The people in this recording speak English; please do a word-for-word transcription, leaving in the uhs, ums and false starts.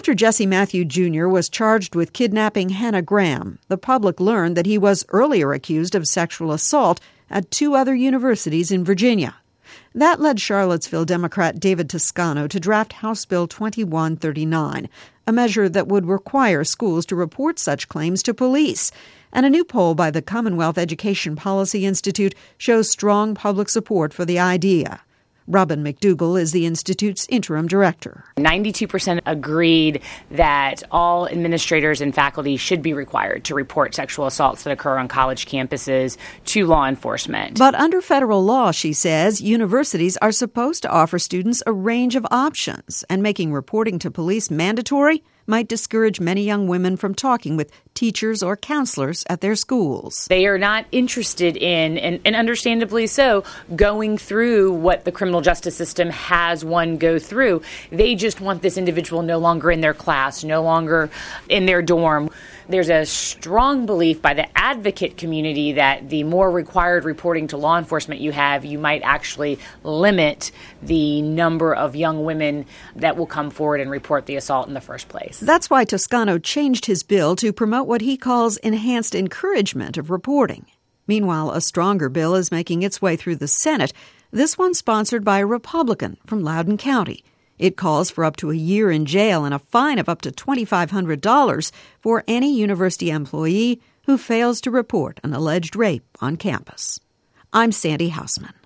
After Jesse Matthew Junior was charged with kidnapping Hannah Graham, the public learned that he was earlier accused of sexual assault at two other universities in Virginia. That led Charlottesville Democrat David Toscano to draft House Bill twenty-one thirty-nine, a measure that would require schools to report such claims to police. And a new poll by the Commonwealth Education Policy Institute shows strong public support for the idea. Robin McDougall is the Institute's interim director. ninety-two percent agreed that all administrators and faculty should be required to report sexual assaults that occur on college campuses to law enforcement. But under federal law, she says, universities are supposed to offer students a range of options, and making reporting to police mandatory might discourage many young women from talking with teachers or counselors at their schools. They are not interested in, and, and understandably so, going through what the criminal justice system has one go through. They just want this individual no longer in their class, no longer in their dorm. There's a strong belief by the advocate community that the more required reporting to law enforcement you have, you might actually limit the number of young women that will come forward and report the assault in the first place. That's why Toscano changed his bill to promote what he calls enhanced encouragement of reporting. Meanwhile, a stronger bill is making its way through the Senate, this one sponsored by a Republican from Loudoun County. It calls for up to a year in jail and a fine of up to twenty-five hundred dollars for any university employee who fails to report an alleged rape on campus. I'm Sandy Hausman.